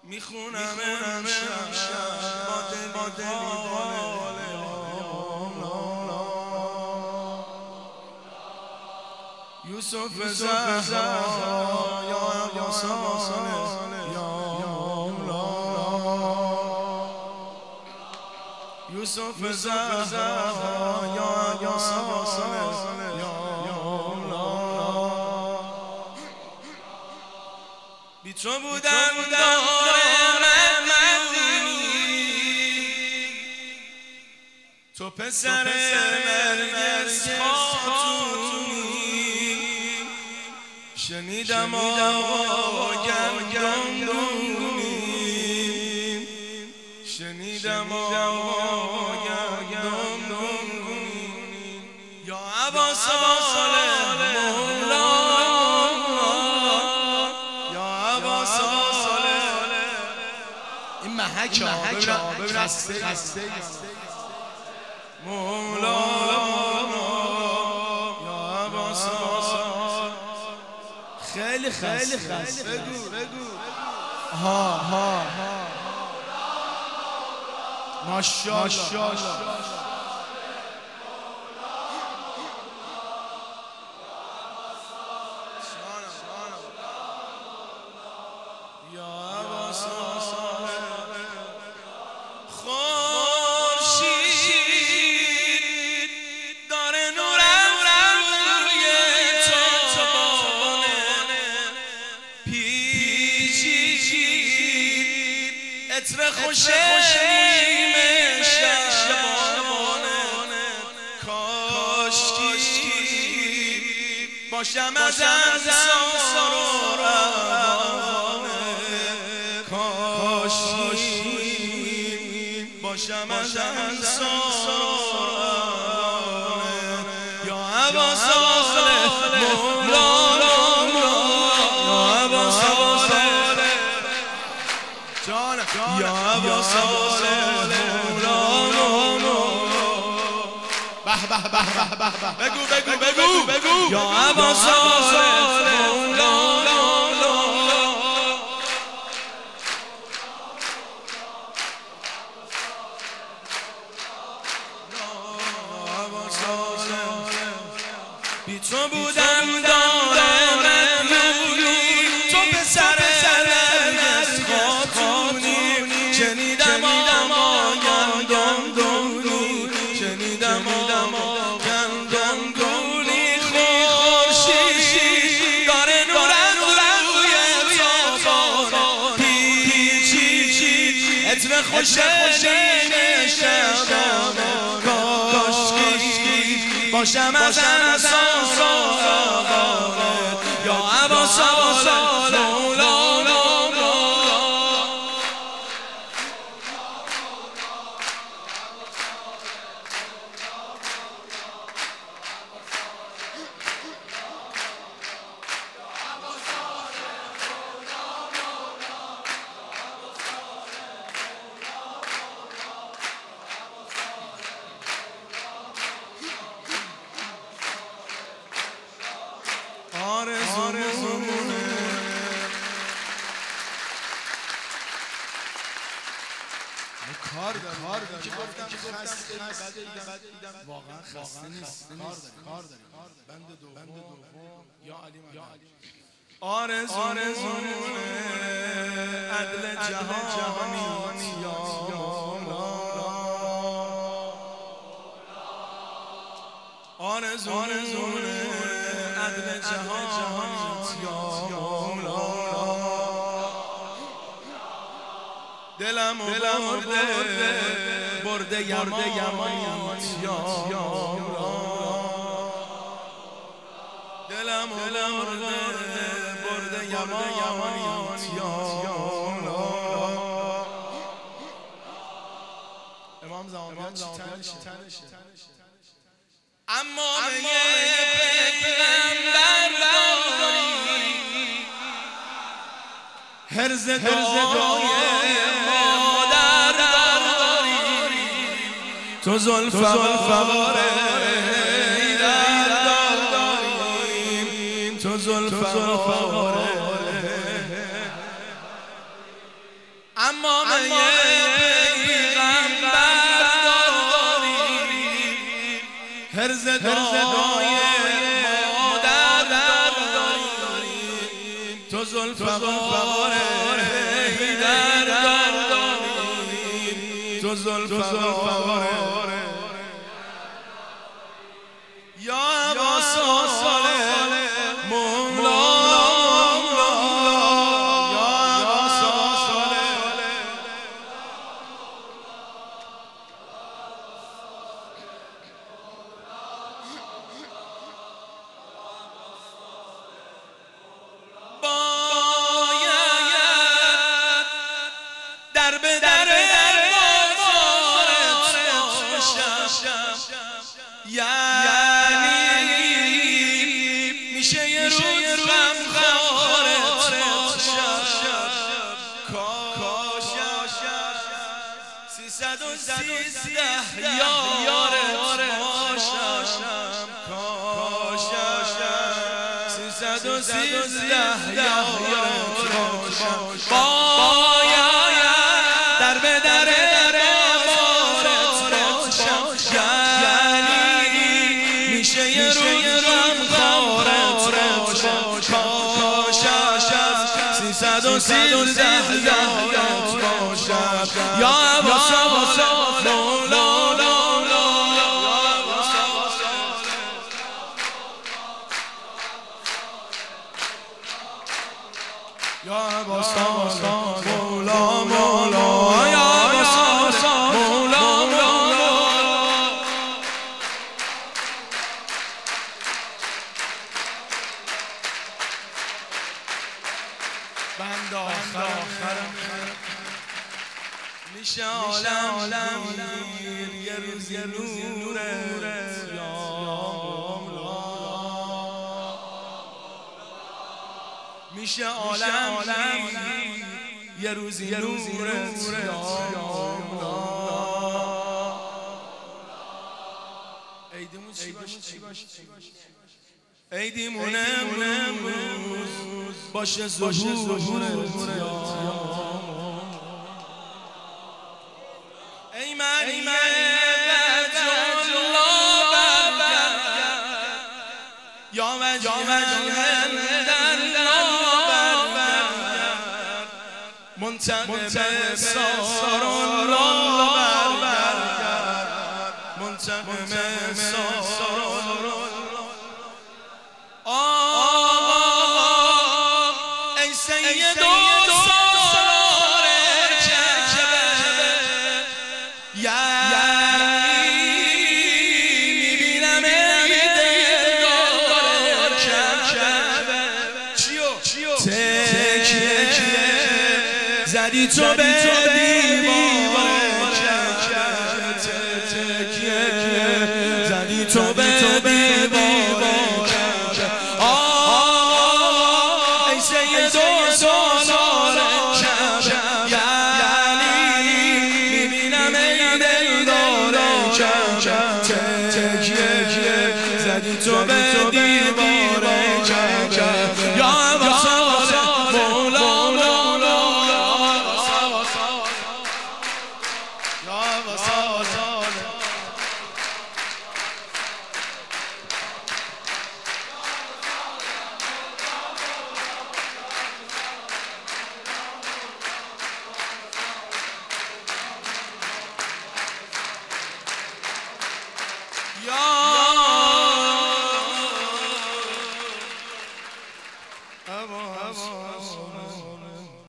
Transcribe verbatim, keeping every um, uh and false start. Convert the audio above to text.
میخونم امشب با دلی یوسف زهرا یا عباس یا یوسف زهرا یا عباس بی تو بودم داره مدنی تو پسر نرگس خاتونی شنیدم آقا گندم دونی شنیدم آقا گندم دونی یا عباس مولا این محک ها خسته مولا یا عباس خیلی خیلی خسته بگو بگو ها ها ماشاءالله عطر خوش نیمه شبانه کاشکی باشم از انصار و روانه کاشکی باشم از انصار و روانه یا عباس مولا یا عباس بگو بگو بگو بگو یا عباس بی تو بودم داره مدنی تو پسر نرگس خاتونی شنیدم آقا گندم دونی شنیدم آقا گندم دونی خورشید داره نور روی تابان پیچی عطر خوش نیمه شبانه کاشکی باشم از انصار و روانه یا عباس مولا آرزومونه کار داره کار داره که گفتم خسته بعد واقعا خسته نیست کار داره بند دوم یا علی آرزومونه عدل جهانی یا مولا آرزومونه عدل جهانیت یا مولا دلم و برده برده یمانیت یا مولا دلم و برده برده یمانیت یا مولا امام زمان چی تنشه اما به یه پیغمبر داری هرز دعای مادر داری تو ذوالفقار حیدر داری تو ذوالفقار اما من یه پیغمبر داری هرز دای مادر داری تو ذوالفقار حیدر داری تو ذوالفقار یا ابا صالح مولا در به در بازارت باشم یعنی میشه یه روز غمخوارت باشم کاشم سیصد و سیزده یارت باشم کاشم سیصد و سیزده یارت باشم در به در بازارت باشم یعنی میشه یه روز غمخوارت باشم سیصد و سیزده یارت باشم یا ابا صالح مولا یا ابا صالح مولا مولا یا ابا صالح مولا مولا بند آخرم میشه عالم یه روز یه نورت یا مولا میشه عالم یه روزی نورت یا مولا عیدمون چی باشه عیدمون امروز باشه ظهورت ای من ای من یا وجه منتقم سارون را برگرد منتقم سارون آقا ای سید و سالار کعبه یعنی میبینم عید دار کعبه چیو تکیه زدی تو به دیوار کعبه تکیه زدی تو به دیوار کعبه آه ای سید و سالار کعبه یعنی میبینم عید دار کعبه تکیه زدی تو به دیوار کعبه یا ابا صالح مولا یا